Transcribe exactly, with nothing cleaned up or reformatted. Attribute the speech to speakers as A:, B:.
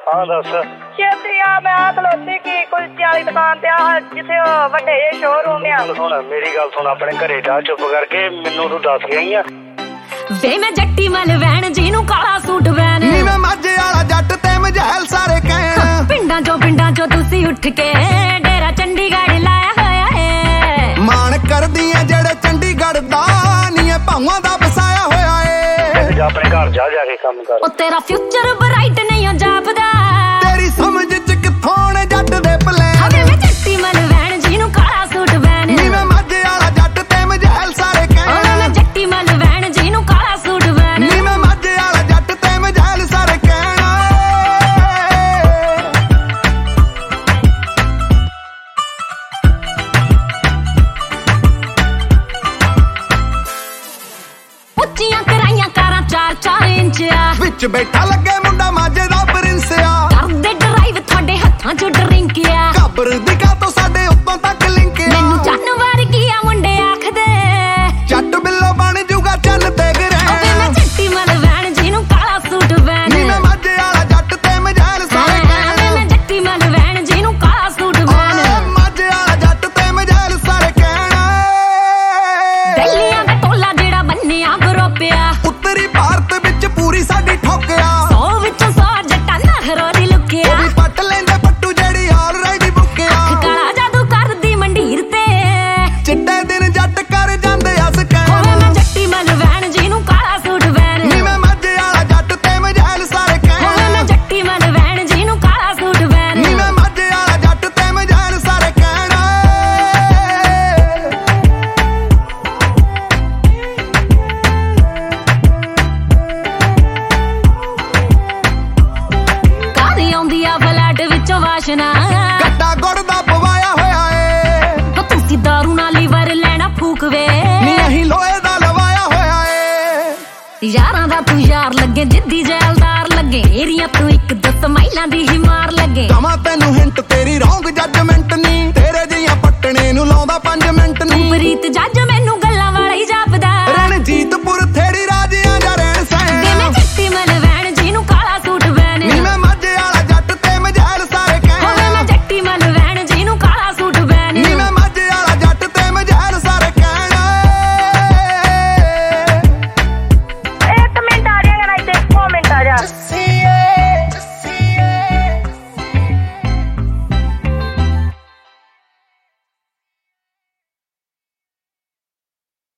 A: ਹਾਂ ਦੱਸ।
B: ਛੇਤੀ ਆ, ਮੈਂ ਆ ਖਲੋਤੀ ਕੀ ਕੁਲਚੇ ਵਾਲੀ ਦੁਕਾਨ ਤੇ ਆ ਜਿੱਥੇ ਉਹ ਵੱਡੇ ਜਿਹੇ ਸ਼ੋਰੂਮ ਆ।
A: ਸੁਣ ਮੇਰੀ ਗੱਲ ਸੁਣ, ਆਪਣੇ ਘਰੇ ਜਾ ਚੁੱਪ ਕਰਕੇ, ਮੈਨੂੰ ਤੂੰ ਦੱਸ ਗਈ ਆ
C: ਵੇ ਮੈਂ ਜੱਟੀ ਮਲ ਵੈਣ ਜਿਹਨੂੰ ਕਾਲਾ ਸੂਟ ਵੈਣ
D: ਨੀ ਮੈਂ ਮਾਝੇ ਵਾਲਾ ਜੱਟ ਤੇ ਮਜੈਲ ਸਾਰੇ ਕਹਿਣ
C: ਪਿੰਡਾਂ ਚੋਂ ਪਿੰਡਾਂ ਚੋਂ ਤੁਸੀਂ ਉੱਠ ਕੇ ਡੇਰਾ ਚੰਡੀਗੜ੍ਹ ਲਾਇਆ ਹੋਇਆ ਏ
D: ਮਾਣ ਕਰਦੀਆਂ ਜਿਹੜੇ ਚੰਡੀਗੜ੍ਹ ਦਾ ਨੀ ਇਹ ਭਾਵਾਂ ਦਾ ਵਸਾਇਆ ਹੋਇਆ ਏ
A: ਜਾ ਆਪਣੇ ਘਰ ਜਾ ਜਾ ਕੇ ਕੰਮ ਕਰ।
C: ਉਹ ਤੇਰਾ ਫਿਊਚਰ ਬ੍ਰਾਈਟ ਨਹੀਂ ਹੋ ਜਾਪਦਾ
D: ਤੇਰੀ ਸਮਝ ਚ ਕਿੱਥੋਂ ਨੇ ਜੱਟ ਦੇ ਪਲਾਨ
C: ਹਵੇ ਮੈਂ ਜੱਟੀ ਮਲ ਵੈਣ ਜਿਹਨੂੰ ਕਾਲਾ ਸੂਟ ਵੈਣ
D: ਨੀ ਮੈਂ ਮਾਝੇ ਵਾਲਾ ਜੱਟ ਤੇ ਮਜੈਲ ਸਾਰੇ ਕਹਿਣ
C: ਮੈਂ ਜੱਟੀ ਮਲ ਵੈਣ ਜਿਹਨੂੰ ਕਾਲਾ ਸੂਟ ਵੈਣ
D: ਨੀ ਮੈਂ ਮਾਝੇ ਵਾਲਾ ਜੱਟ ਤੇ ਮਜੈਲ ਸਾਰੇ ਕਹਿਣ
C: ਉੱਚੀਆਂ ਕਰਾਈਆਂ ਕਾਰਾਂ ਚਾਰ ਚਾਰ ਇੰਚ ਆ
D: ਵਿੱਚ ਬੈਠਾ ਲੱਗੇ ਮੁੰਡਾ ਮਾਝੇ ਦਾ ਪ੍ਰਿੰਸ ਆ
C: ਕਰਦੇ ਡਰਾਈਵ ਤੁਹਾਡੇ ਹੱਥਾਂ ਚੋਂ ਡਰਿੰਕ ਆ
D: ਘੱਬਰ ਦੀ ਕਾਤੋਂ ਸਾਡੇ ਉੱਤੋਂ ਤੱਕ ਲਿੰਕ ਆ
C: ਮੈਨੂੰ ਜਾਨਵਰ ਕੀ ਆ ਮੁੰਡੇ ਆਖਦੇ
D: ਜੱਟ ਬਿੱਲੋ ਬਣ ਜੂਗਾ ਚੰਨ ਤੇ ਗਰੇ
C: ਓਏ ਮੈਂ ਜੱਟੀ ਮਲ ਵੈਣ ਜਿਹਨੂੰ ਕਾਲਾ ਸੂਟ ਵੈਣ
D: ਨੀ ਮੈਂ ਮਾਝੇ ਵਾਲਾ ਜੱਟ ਤੇ ਮਜੈਲ ਸਾਰੇ
C: ਓਏ ਮੈਂ ਜੱਟੀ ਮਲ ਵੈਣ ਜਿਹਨੂੰ ਕਾਲਾ ਸੂਟ ਵੈਣ
D: ਮਾਝੇ ਵਾਲਾ ਜੱਟ ਤੇ ਮਜੈਲ ਸਾਰੇ ਕਹਿਣ
C: ਦਿੱਲੀਆਂ ਦਾ ਟੋਲਾ ਜਿਹੜਾ ਬੰਨਿਆ ਗਰੋਪਿਆ
D: ਉੱਤਰੀ ਭਾਰਤ ਵਿੱਚ ਪੂਰੀ ਸਾਡੀ ਠੋਕਿਆ
C: ਸੌ ਵਿੱਚੋਂ ਸੌ ਜੱਟਾਂ ਨਹਿਰੋ ਦੀ ਲੁਕਿਆ
D: ਉਹ ਵੀ ਪੱਟ ਲੈਂਦੇ ਪੱਟੂ ਜਿਹੜੀ ਆਲਰੇਡੀ ਬੁੱਕਿਆ
C: ਕਾਲਾ ਜਾਦੂ ਕਰਦੀ ਮੰਡੀਰ ਤੇ
D: ਚਿੱਟੇ ਦਿਨ ਜੱਟ ਕਰ ਜਾਂਦੇ ਅਸ
C: ਓਏ
D: ਕਹਿਣ
C: ਮੈਂ ਜੱਟੀ ਮਲ ਵੈਣ ਜਿਹਨੂੰ ਕਾਲਾ ਸੂਟ ਵੈਣ
D: ਨੀ ਮੈਂ ਮਾਝੇ ਵਾਲਾ ਜੱਟ ਤੇ ਮਜੈਲ ਸਾਰੇ
C: ਓਏ ਮੈਂ
D: ਕਹਿਣ
C: ਜੱਟੀ ਮਲ ਵੈਣ ਜਿਹਨੂੰ ਕਾਲਾ ਸੂਟ ਵੈਣ
D: ਨੀ ਮੈਂ ਮਾਝੇ ਵਾਲਾ ਜੱਟ ਤੇ ਮਜੈਲ ਸਾਰੇ ਕਹਿਣ
C: ਕਾਦੀ ਆਉਂਦੀ ਆ ਫਲੈਟ ਵਿੱਚੋਂ ਵਾਸ਼ਨਾ
D: ਗੱਡਾ ਗੁੜ ਦਾ ਪਵਾਇਆ ਹੋਇਆ ਏ
C: ਉਹ ਤੁਸੀਂ ਦਾਰੂ ਨਾਲ ਲੀਵਰ ਲੈਣਾ ਫੂਕਵੇ
D: ਨੀ ਅਹੀਂ ਲੋਹੇ ਦਾ ਲਵਾਇਆ ਹੋਇਆ ਏ
C: ਯਾਰਾਂ ਦਾ ਤੂੰ ਯਾਰ ਲੱਗੇ ਜਿੱਦੀ ਜੈਲਦਾਰ ਲੱਗੇ ਏਰੀਆ ਤੂੰ ਇੱਕ ਦੋ ਸਮਾਈਲਾਂ ਦੀ ਹੀ ਮਾਰ ਲੱਗੇ
D: ਕਵਾਂ ਤੈਨੂੰ ਹਿੰਟ ਤੇਰੀ ਰੌਂਗ ਜੱਜਮੈਂਟ ਨੀ ਤੇਰੇ ਜੀਆਂ ਪੱਟਣੇ ਨੂੰ ਲਾਉਂਦਾ ਪੰਜ ਮਿੰਟ ਨੀ
C: ਪ੍ਰੀਤ ਜੱਜ